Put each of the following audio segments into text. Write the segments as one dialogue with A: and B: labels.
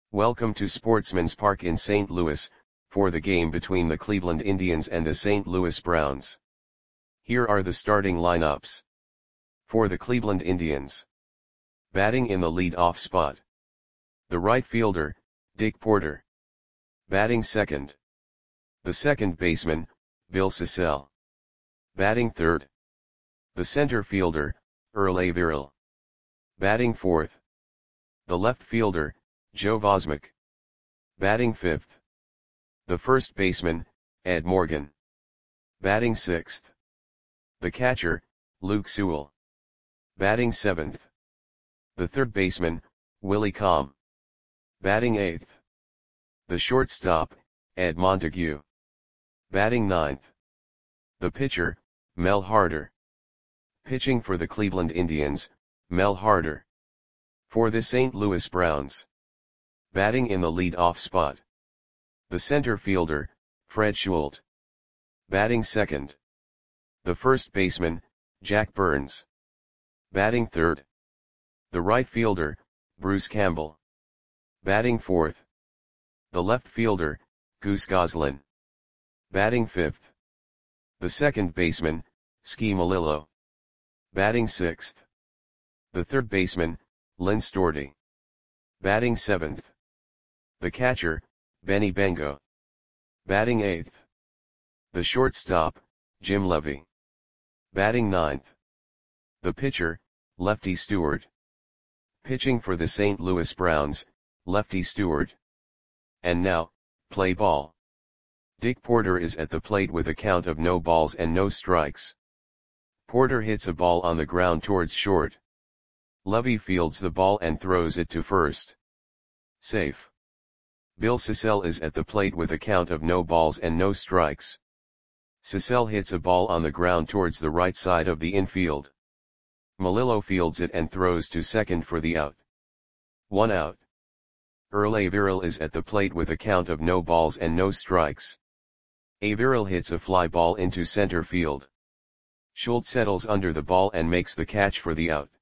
A: Welcome to Sportsman's Park in St. Louis, for the game between the Cleveland Indians and the St. Louis Browns. Here are the starting lineups. For the Cleveland Indians. Batting in the lead-off spot. The right fielder, Dick Porter. Batting second. The second baseman, Bill Sissell. Batting third. The center fielder, Earl Averill. Batting fourth. The left fielder, Joe Vosmek. Batting fifth. The first baseman, Ed Morgan. Batting sixth. The catcher, Luke Sewell. Batting seventh. The third baseman, Willie Comm. Batting eighth. The shortstop, Ed Montague. Batting ninth. The pitcher, Mel Harder. Pitching for the Cleveland Indians, Mel Harder. For the St. Louis Browns. Batting in the lead-off spot. The center fielder, Fred Schulte. Batting second. The first baseman, Jack Burns. Batting third. The right fielder, Bruce Campbell. Batting fourth. The left fielder, Goose Goslin. Batting fifth. The second baseman, Ski Malillo. Batting sixth. The third baseman, Lynn Storti. Batting seventh. The catcher, Benny Bengo. Batting eighth. The shortstop, Jim Levy. Batting ninth. The pitcher, Lefty Stewart. Pitching for the St. Louis Browns, Lefty Stewart. And now, play ball. Dick Porter is at the plate with a count of no balls and no strikes. Porter hits a ball on the ground towards short. Levy fields the ball and throws it to first. Safe. Bill Sissell is at the plate with a count of no balls and no strikes. Sissell hits a ball on the ground towards the right side of the infield. Malillo fields it and throws to second for the out. 1 out. Earl Averill is at the plate with a count of no balls and no strikes. Averill hits a fly ball into center field. Schulte settles under the ball and makes the catch for the out.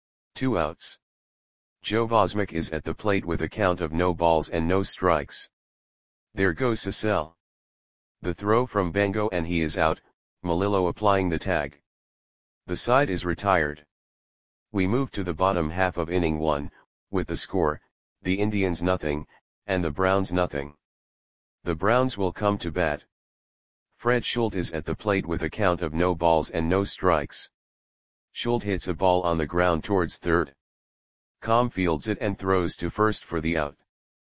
A: 2 outs. Joe Vosmek is at the plate with a count of no balls and no strikes. There goes Sissell. The throw from Bengo and he is out, Malillo applying the tag. The side is retired. We move to the bottom half of inning 1, with the score, the Indians nothing, and the Browns nothing. The Browns will come to bat. Fred Schulte is at the plate with a count of no balls and no strikes. Schulte hits a ball on the ground towards third. Comm fields it and throws to first for the out.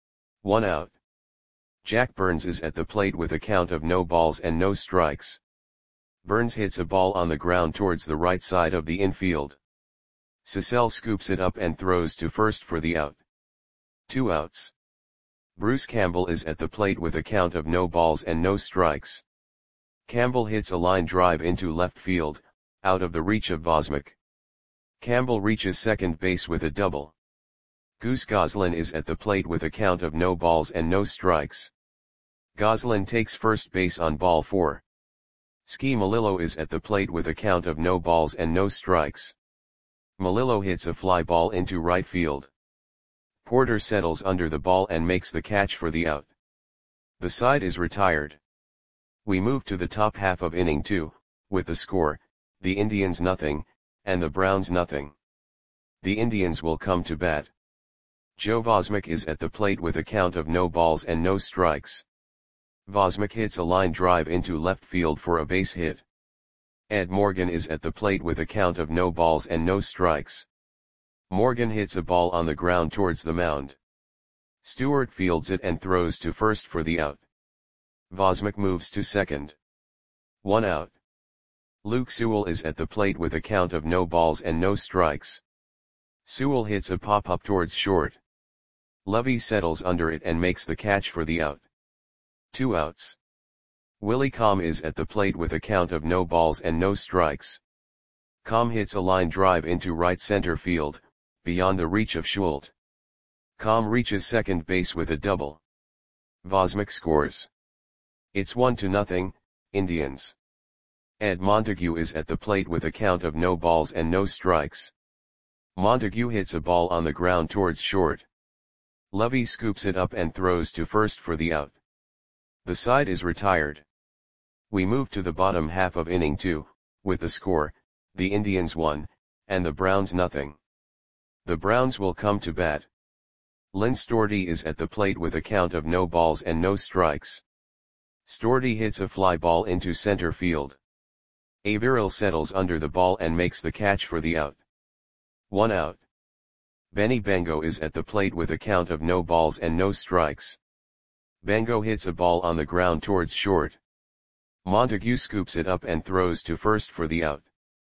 A: 1 out. Jack Burns is at the plate with a count of no balls and no strikes. Burns hits a ball on the ground towards the right side of the infield. Sissell scoops it up and throws to first for the out. 2 outs. Bruce Campbell is at the plate with a count of no balls and no strikes. Campbell hits a line drive into left field, out of the reach of Vosmek. Campbell reaches second base with a double. Goose Goslin is at the plate with a count of no balls and no strikes. Goslin takes first base on ball 4. Ski Malillo is at the plate with a count of no balls and no strikes. Malillo hits a fly ball into right field. Porter settles under the ball and makes the catch for the out. The side is retired. We move to the top half of inning 2, with the score, the Indians nothing, and the Browns nothing. The Indians will come to bat. Joe Vosmek is at the plate with a count of no balls and no strikes. Vosmek hits a line drive into left field for a base hit. Ed Morgan is at the plate with a count of no balls and no strikes. Morgan hits a ball on the ground towards the mound. Stewart fields it and throws to first for the out. Vosmek moves to second. 1 out. Luke Sewell is at the plate with a count of no balls and no strikes. Sewell hits a pop-up towards short. Levy settles under it and makes the catch for the out. 2 outs. Willie Comm is at the plate with a count of no balls and no strikes. Comm hits a line drive into right center field, beyond the reach of Schulte. Comm reaches second base with a double. Vosmek scores. It's 1-0, Indians. Ed Montague is at the plate with a count of no balls and no strikes. Montague hits a ball on the ground towards short. Levy scoops it up and throws to first for the out. The side is retired. We move to the bottom half of inning 2, with the score, the Indians 1, and the Browns nothing. The Browns will come to bat. Lynn Storti is at the plate with a count of no balls and no strikes. Storti hits a fly ball into center field. Averill settles under the ball and makes the catch for the out. 1 out. Benny Bengo is at the plate with a count of no balls and no strikes. Bengo hits a ball on the ground towards short. Montague scoops it up and throws to first for the out.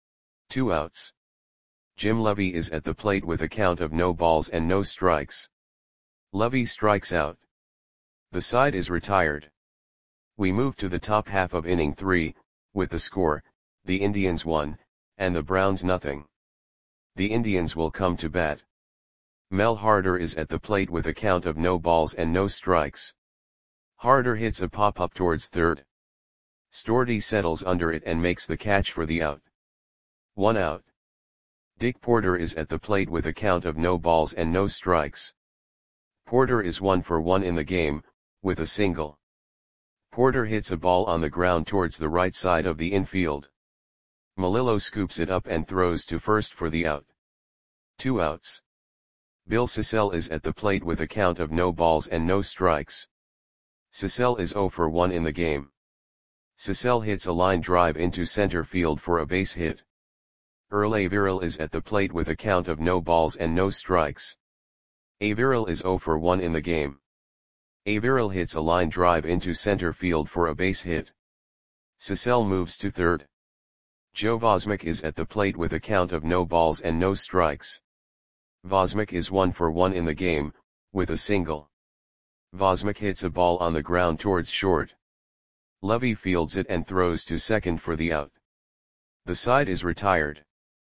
A: 2 outs. Jim Levy is at the plate with a count of no balls and no strikes. Levy strikes out. The side is retired. We move to the top half of inning 3, with the score, the Indians 1, and the Browns nothing. The Indians will come to bat. Mel Harder is at the plate with a count of no balls and no strikes. Harder hits a pop-up towards third. Storti settles under it and makes the catch for the out. 1 out. Dick Porter is at the plate with a count of no balls and no strikes. Porter is 1 for 1 in the game, with a single. Porter hits a ball on the ground towards the right side of the infield. Melillo scoops it up and throws to first for the out. 2 outs. Bill Sissell is at the plate with a count of no balls and no strikes. Sissell is 0 for 1 in the game. Sissell hits a line drive into center field for a base hit. Earl Averill is at the plate with a count of no balls and no strikes. Averill is 0 for 1 in the game. Averill hits a line drive into center field for a base hit. Sissell moves to third. Joe Vosmick is at the plate with a count of no balls and no strikes. Vosmick is 1 for 1 in the game, with a single. Vosmick hits a ball on the ground towards short. Levy fields it and throws to second for the out. The side is retired.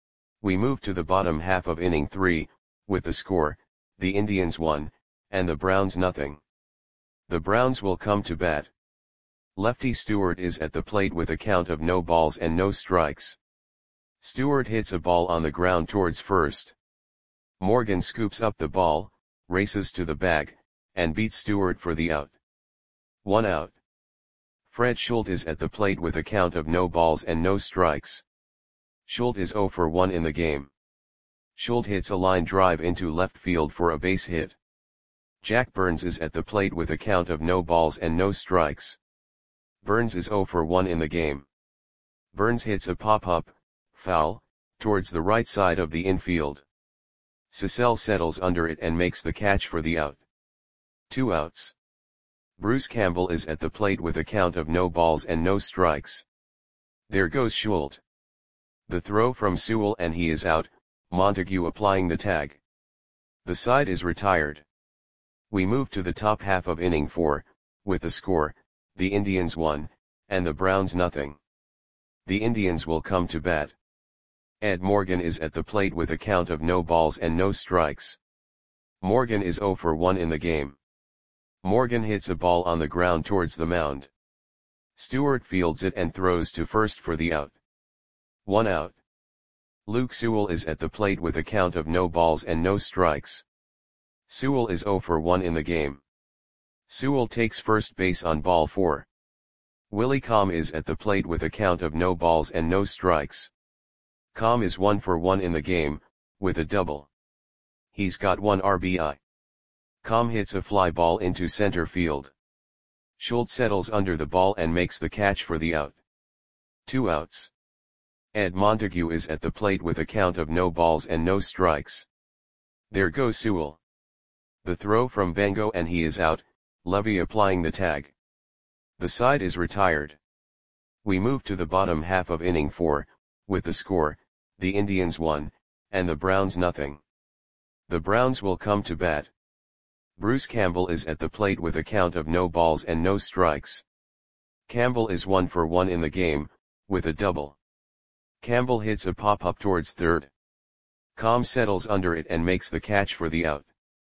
A: We move to the bottom half of inning 3, with the score, the Indians 1, and the Browns nothing. The Browns will come to bat. Lefty Stewart is at the plate with a count of no balls and no strikes. Stewart hits a ball on the ground towards first. Morgan scoops up the ball, races to the bag, and beats Stewart for the out. 1 out. Fred Schultz is at the plate with a count of no balls and no strikes. Schultz is 0 for 1 in the game. Schultz hits a line drive into left field for a base hit. Jack Burns is at the plate with a count of no balls and no strikes. Burns is 0 for 1 in the game. Burns hits a pop-up, foul, towards the right side of the infield. Sissell settles under it and makes the catch for the out. 2 outs. Bruce Campbell is at the plate with a count of no balls and no strikes. There goes Schultz. The throw from Sewell and he is out, Montague applying the tag. The side is retired. We move to the top half of inning 4, with the score, the Indians 1, and the Browns nothing. The Indians will come to bat. Ed Morgan is at the plate with a count of no balls and no strikes. Morgan is 0 for 1 in the game. Morgan hits a ball on the ground towards the mound. Stewart fields it and throws to first for the out. 1 out. Luke Sewell is at the plate with a count of no balls and no strikes. Sewell is 0 for 1 in the game. Sewell takes first base on ball 4. Willie Comm is at the plate with a count of no balls and no strikes. Comm is 1 for 1 in the game, with a double. He's got 1 RBI. Comm hits a fly ball into center field. Schultz settles under the ball and makes the catch for the out. 2 outs. Ed Montague is at the plate with a count of no balls and no strikes. There goes Sewell. The throw from Bengo and he is out, Levy applying the tag. The side is retired. We move to the bottom half of inning 4, with the score, the Indians 1, and the Browns nothing. The Browns will come to bat. Bruce Campbell is at the plate with a count of no balls and no strikes. Campbell is 1 for 1 in the game, with a double. Campbell hits a pop-up towards third. Comm settles under it and makes the catch for the out.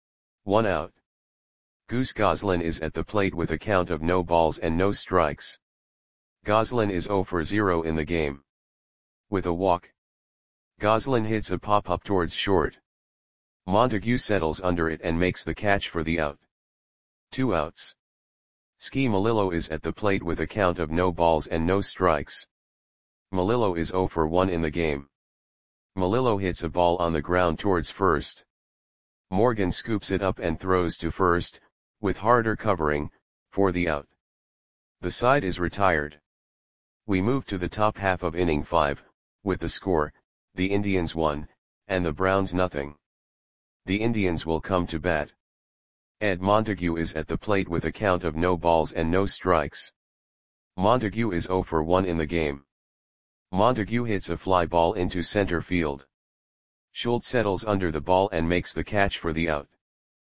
A: 1 out. Goose Goslin is at the plate with a count of no balls and no strikes. Goslin is 0 for 0 in the game. With a walk. Goslin hits a pop-up towards short. Montague settles under it and makes the catch for the out. 2 outs. Ski Melillo is at the plate with a count of no balls and no strikes. Melillo is 0 for 1 in the game. Melillo hits a ball on the ground towards first. Morgan scoops it up and throws to first, with Harder covering, for the out. The side is retired. We move to the top half of inning 5, with the score, the Indians 1, and the Browns nothing. The Indians will come to bat. Ed Montague is at the plate with a count of no balls and no strikes. Montague is 0 for 1 in the game. Montague hits a fly ball into center field. Schultz settles under the ball and makes the catch for the out.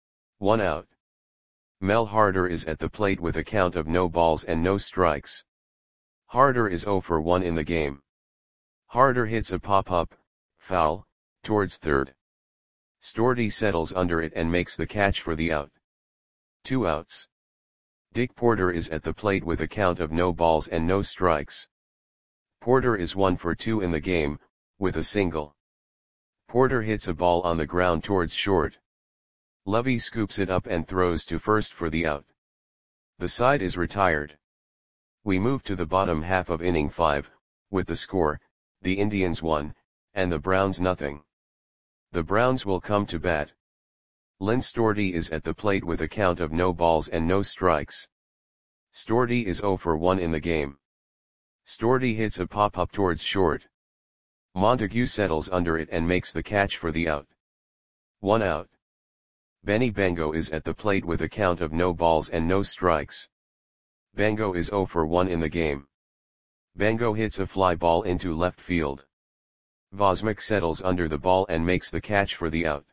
A: 1 out. Mel Harder is at the plate with a count of no balls and no strikes. Harder is 0 for 1 in the game. Harder hits a pop-up, foul, towards third. Storty settles under it and makes the catch for the out. 2 outs. Dick Porter is at the plate with a count of no balls and no strikes. Porter is 1 for 2 in the game, with a single. Porter hits a ball on the ground towards short. Lovey scoops it up and throws to first for the out. The side is retired. We move to the bottom half of inning 5, with the score, the Indians 1, and the Browns nothing. The Browns will come to bat. Lynn Storty is at the plate with a count of no balls and no strikes. Storty is 0 for 1 in the game. Storty hits a pop-up towards short. Montague settles under it and makes the catch for the out. 1 out. Benny Bengo is at the plate with a count of no balls and no strikes. Bengo is 0 for 1 in the game. Bengo hits a fly ball into left field. Vosmick settles under the ball and makes the catch for the out.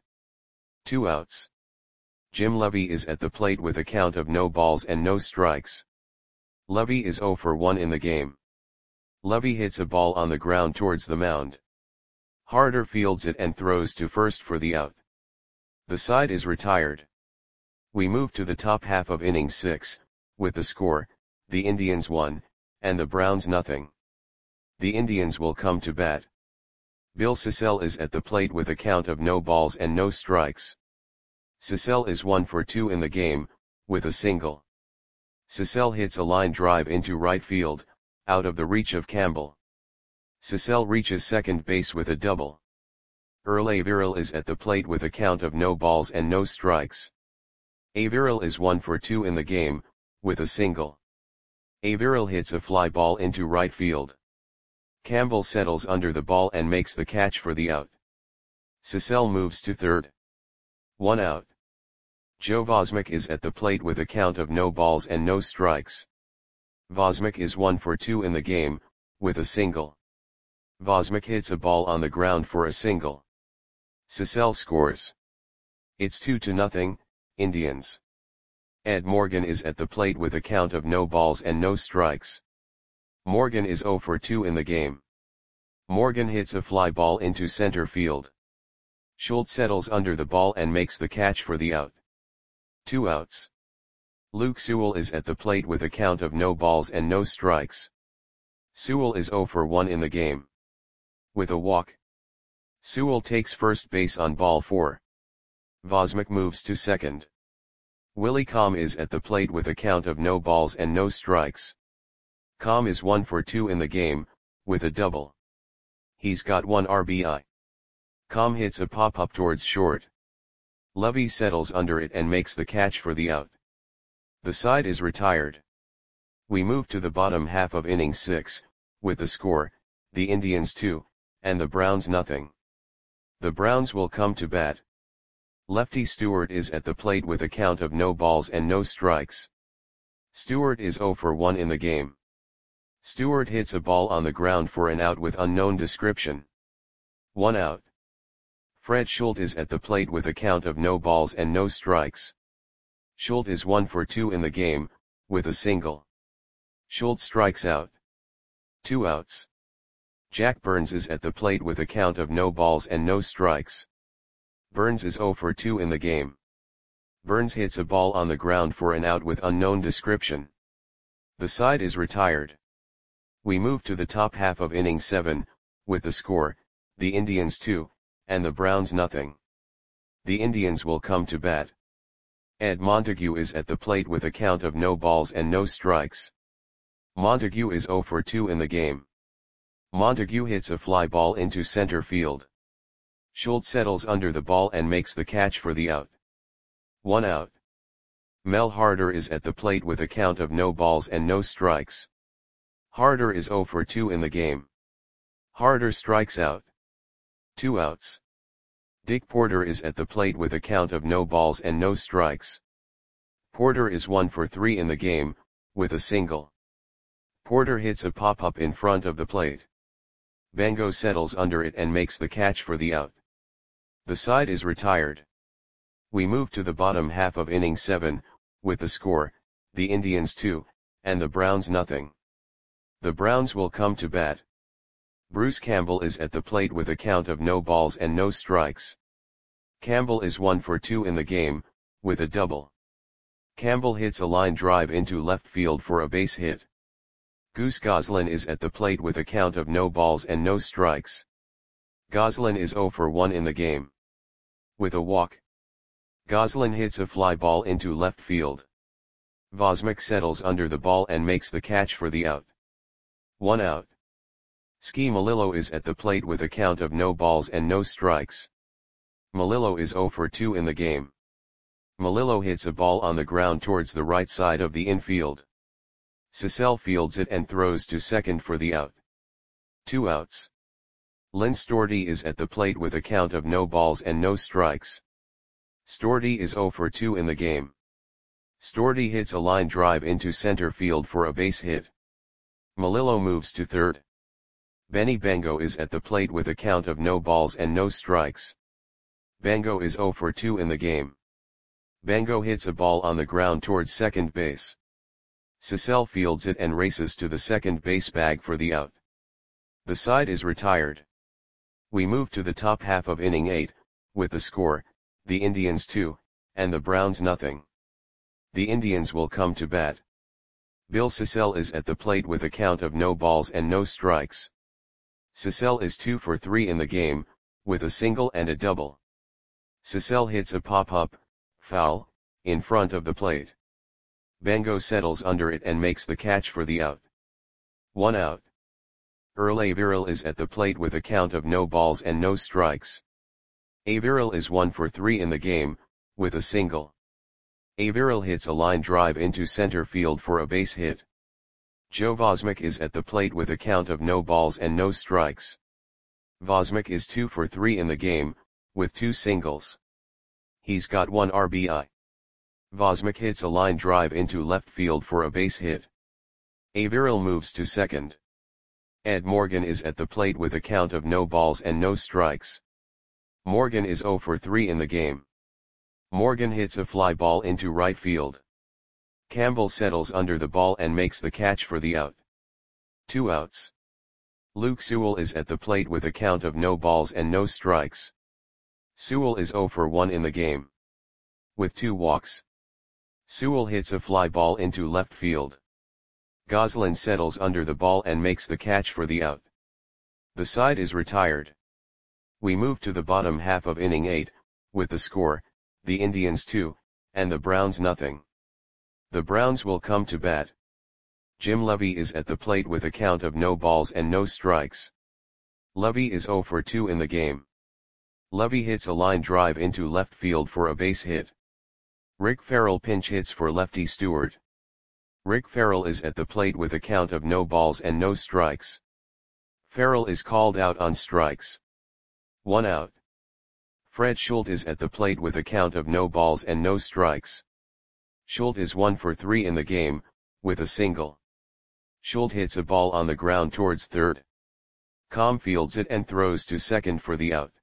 A: 2 outs. Jim Lovey is at the plate with a count of no balls and no strikes. Lovey is 0 for 1 in the game. Lovey hits a ball on the ground towards the mound. Harder fields it and throws to first for the out. The side is retired. We move to the top half of inning 6, with the score, the Indians 1, and the Browns nothing. The Indians will come to bat. Bill Sissell is at the plate with a count of no balls and no strikes. Sissell is 1 for 2 in the game, with a single. Sissell hits a line drive into right field, out of the reach of Campbell. Sissell reaches second base with a double. Earl Averill is at the plate with a count of no balls and no strikes. Averill is 1 for 2 in the game, with a single. Averill hits a fly ball into right field. Campbell settles under the ball and makes the catch for the out. Sissell moves to third. 1 out. Joe Vosmick is at the plate with a count of no balls and no strikes. Vosmick is 1 for 2 in the game, with a single. Vosmick hits a ball on the ground for a single. Sissell scores. It's 2-0, Indians. Ed Morgan is at the plate with a count of no balls and no strikes. Morgan is 0 for 2 in the game. Morgan hits a fly ball into center field. Schultz settles under the ball and makes the catch for the out. 2 outs. Luke Sewell is at the plate with a count of no balls and no strikes. Sewell is 0 for 1 in the game. With a walk. Sewell takes first base on ball 4. Vosmick moves to second. Willie Comm is at the plate with a count of no balls and no strikes. Comm is 1 for 2 in the game, with a double. He's got 1 RBI. Comm hits a pop-up towards short. Lovey settles under it and makes the catch for the out. The side is retired. We move to the bottom half of inning 6, with the score, the Indians 2, and the Browns nothing. The Browns will come to bat. Lefty Stewart is at the plate with a count of no balls and no strikes. Stewart is 0 for 1 in the game. Stewart hits a ball on the ground for an out with unknown description. 1 out. Fred Schultz is at the plate with a count of no balls and no strikes. Schultz is 1 for 2 in the game, with a single. Schultz strikes out. 2 outs. Jack Burns is at the plate with a count of no balls and no strikes. Burns is 0 for 2 in the game. Burns hits a ball on the ground for an out with unknown description. The side is retired. We move to the top half of inning 7, with the score, the Indians 2, and the Browns nothing. The Indians will come to bat. Ed Montague is at the plate with a count of no balls and no strikes. Montague is 0 for 2 in the game. Montague hits a fly ball into center field. Schultz settles under the ball and makes the catch for the out. 1 out. Mel Harder is at the plate with a count of no balls and no strikes. Harder is 0 for 2 in the game. Harder strikes out. 2 outs. Dick Porter is at the plate with a count of no balls and no strikes. Porter is 1 for 3 in the game, with a single. Porter hits a pop-up in front of the plate. Bango settles under it and makes the catch for the out. The side is retired. We move to the bottom half of inning 7, with the score, the Indians 2, and the Browns nothing. The Browns will come to bat. Bruce Campbell is at the plate with a count of no balls and no strikes. Campbell is 1 for 2 in the game, with a double. Campbell hits a line drive into left field for a base hit. Goose Goslin is at the plate with a count of no balls and no strikes. Goslin is 0 for 1 in the game. With a walk. Goslin hits a fly ball into left field. Vosmic settles under the ball and makes the catch for the out. 1 out. Ski Melillo is at the plate with a count of no balls and no strikes. Melillo is 0 for 2 in the game. Melillo hits a ball on the ground towards the right side of the infield. Cecil fields it and throws to second for the out. 2 outs. Lynn Storti is at the plate with a count of no balls and no strikes. Storti is 0 for 2 in the game. Storti hits a line drive into center field for a base hit. Melillo moves to third. Benny Bango is at the plate with a count of no balls and no strikes. Bango is 0 for 2 in the game. Bango hits a ball on the ground towards second base. Cecil fields it and races to the second base bag for the out. The side is retired. We move to the top half of inning 8, with the score, the Indians 2, and the Browns nothing. The Indians will come to bat. Bill Cecil is at the plate with a count of no balls and no strikes. Cecil is 2 for 3 in the game, with a single and a double. Cecil hits a pop-up, foul, in front of the plate. Bango settles under it and makes the catch for the out. 1 out. Earl Averill is at the plate with a count of no balls and no strikes. Averill is 1 for 3 in the game, with a single. Averill hits a line drive into center field for a base hit. Joe Vosmic is at the plate with a count of no balls and no strikes. Vosmic is 2 for 3 in the game, with 2 singles. He's got 1 RBI. Vosmic hits a line drive into left field for a base hit. Averill moves to second. Ed Morgan is at the plate with a count of no balls and no strikes. Morgan is 0 for 3 in the game. Morgan hits a fly ball into right field. Campbell settles under the ball and makes the catch for the out. 2 outs. Luke Sewell is at the plate with a count of no balls and no strikes. Sewell is 0 for 1 in the game. With 2 walks. Sewell hits a fly ball into left field. Goslin settles under the ball and makes the catch for the out. The side is retired. We move to the bottom half of inning 8, with the score, the Indians 2, and the Browns nothing. The Browns will come to bat. Jim Levy is at the plate with a count of no balls and no strikes. Levy is 0 for 2 in the game. Levy hits a line drive into left field for a base hit. Rick Farrell pinch hits for lefty Stewart. Rick Farrell is at the plate with a count of no balls and no strikes. Farrell is called out on strikes. 1 out. Fred Schultz is at the plate with a count of no balls and no strikes. Schultz is 1 for 3 in the game, with a single. Schultz hits a ball on the ground towards third. Com fields it and throws to second for the out.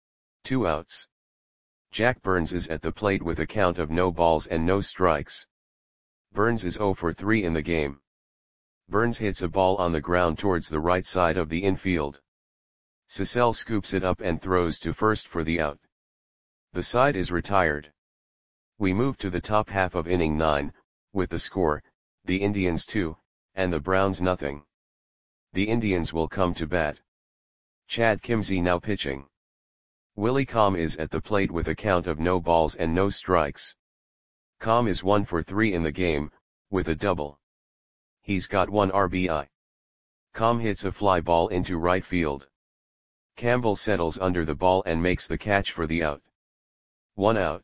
A: 2 outs. Jack Burns is at the plate with a count of no balls and no strikes. Burns is 0 for 3 in the game. Burns hits a ball on the ground towards the right side of the infield. Cecil scoops it up and throws to first for the out. The side is retired. We move to the top half of inning 9, with the score, the Indians 2, and the Browns nothing. The Indians will come to bat. Chad Kimsey now pitching. Willie Comm is at the plate with a count of no balls and no strikes. Comm is 1 for 3 in the game, with a double. He's got 1 RBI. Comm hits a fly ball into right field. Campbell settles under the ball and makes the catch for the out. 1 out.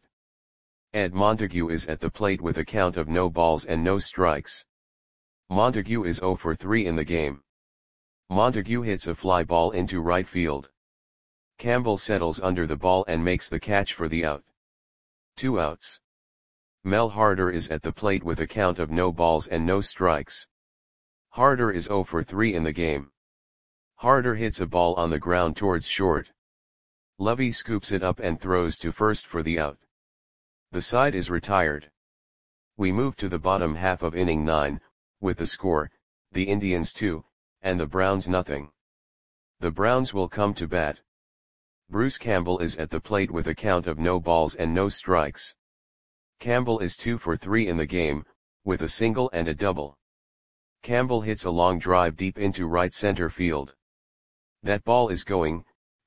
A: Ed Montague is at the plate with a count of no balls and no strikes. Montague is 0 for 3 in the game. Montague hits a fly ball into right field. Campbell settles under the ball and makes the catch for the out. 2 outs. Mel Harder is at the plate with a count of no balls and no strikes. Harder is 0 for 3 in the game. Harder hits a ball on the ground towards short. Lovey scoops it up and throws to first for the out. The side is retired. We move to the bottom half of inning 9, with the score, the Indians 2, and the Browns nothing. The Browns will come to bat. Bruce Campbell is at the plate with a count of no balls and no strikes. Campbell is 2 for 3 in the game, with a single and a double. Campbell hits a long drive deep into right center field. That ball is going,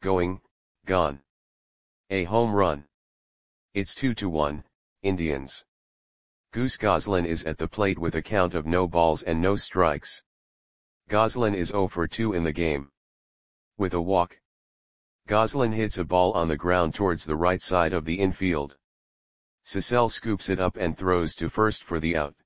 A: gone. A home run. It's 2-1, Indians. Goose Goslin is at the plate with a count of no balls and no strikes. Goslin is 0 for 2 in the game. With a walk. Goslin hits a ball on the ground towards the right side of the infield. Cecil scoops it up and throws to first for the out.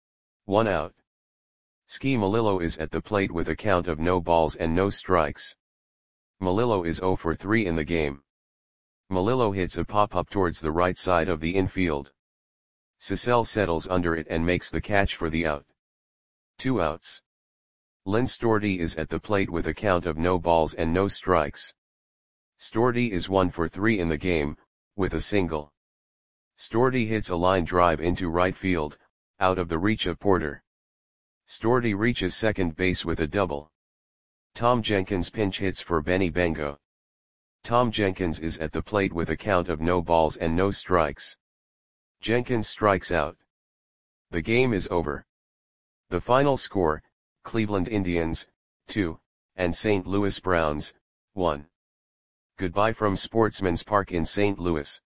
A: 1 out. Ski Melillo is at the plate with a count of no balls and no strikes. Melillo is 0 for 3 in the game. Melillo hits a pop-up towards the right side of the infield. Cecil settles under it and makes the catch for the out. 2 outs. Lynn Storti is at the plate with a count of no balls and no strikes. Storti is 1 for 3 in the game, with a single. Storti hits a line drive into right field, out of the reach of Porter. Storti reaches second base with a double. Tom Jenkins pinch hits for Benny Bengo. Tom Jenkins is at the plate with a count of no balls and no strikes. Jenkins strikes out. The game is over. The final score, Cleveland Indians, 2, and St. Louis Browns, 1. Goodbye from Sportsman's Park in St. Louis.